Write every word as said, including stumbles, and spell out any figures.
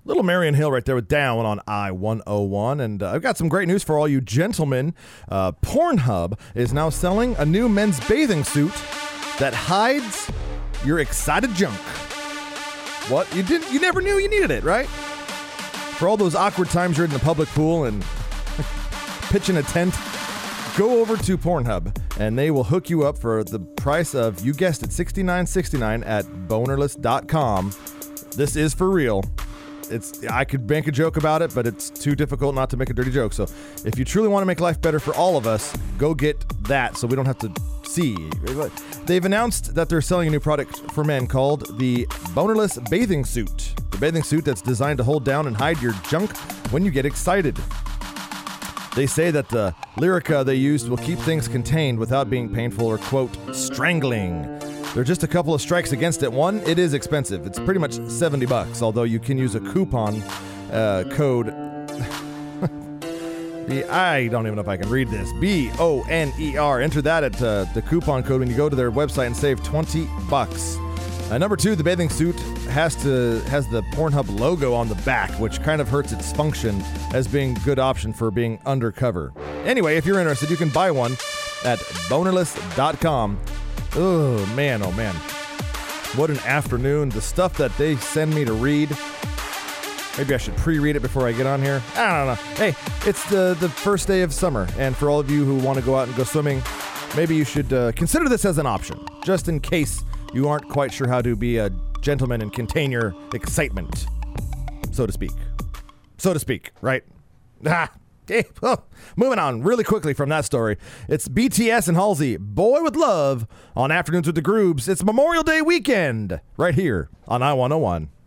Little Marion Hill right there with Down on I one oh one. And uh, I've got some great news for all you gentlemen. Uh, Pornhub is now selling a new men's bathing suit that hides your excited junk. What? You didn't? You never knew you needed it, right? For all those awkward times you're in the public pool and pitching a tent, go over to Pornhub and they will hook you up for the price of, you guessed it, sixty-nine sixty-nine at bonerless dot com. This is for real. It's I could make a joke about it, but it's too difficult not to make a dirty joke. So if you truly want to make life better for all of us, go get that so we don't have to see. They've announced that they're selling a new product for men called the Bonerless Bathing Suit. The bathing suit that's designed to hold down and hide your junk when you get excited. They say that the Lyrica they used will keep things contained without being painful or, quote, strangling. There are just a couple of strikes against it. One, it is expensive. It's pretty much seventy bucks, although you can use a coupon uh, code. B- I don't even know if I can read this. B O N E R. Enter that at uh, the coupon code when you go to their website and save twenty bucks. Uh, number two, the bathing suit has to has the Pornhub logo on the back, which kind of hurts its function as being a good option for being undercover. Anyway, if you're interested, you can buy one at bonerless dot com. Oh, man, oh, man. What an afternoon. The stuff that they send me to read. Maybe I should pre-read it before I get on here. I don't know. Hey, it's the, the first day of summer, and for all of you who want to go out and go swimming, maybe you should uh, consider this as an option, just in case you aren't quite sure how to be a gentleman and contain your excitement, so to speak. So to speak, right? Ah. Okay, well, moving on really quickly from that story. It's B T S and Halsey, Boy With Love, on Afternoons with the Groobs. It's Memorial Day weekend right here on I one oh one.